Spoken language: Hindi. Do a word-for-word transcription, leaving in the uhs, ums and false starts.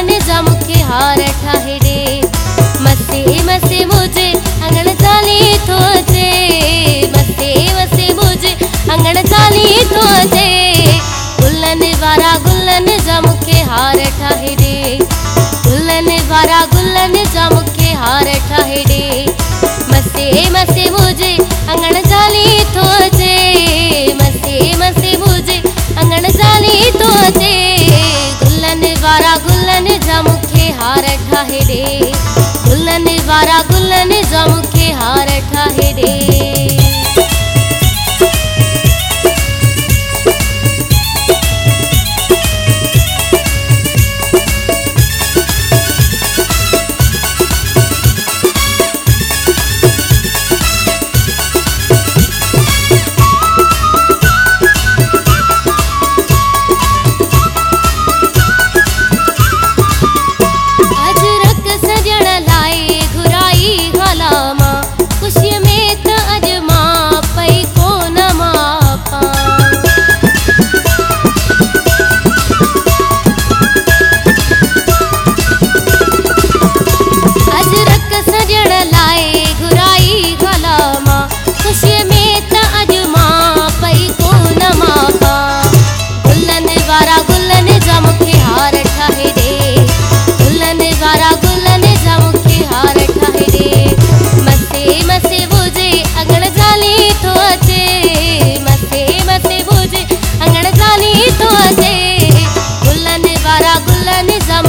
गुलन जा मुखे हार ठाहे ॾे। मसे मसे मुझे अंगण चाली थो अचे, मसे मसे मुझे अंगण चाली थो अचे। गुलन वारा गुलन जा मुखे हार ठाहे ॾे, गुलन वारा गुलन जा मुखे हार ठाहे ॾे। मसे मसे मुझे अंगण चाली थो अचे, मसे मसे मुझे अंगण चाली थो अचे। गुलन वारा गुलन जा मुखे हार ठाहे ॾे, गुलन वारा गुलन जा मुखे हार ठाहे ॾे। गुलन वारा गुलन जा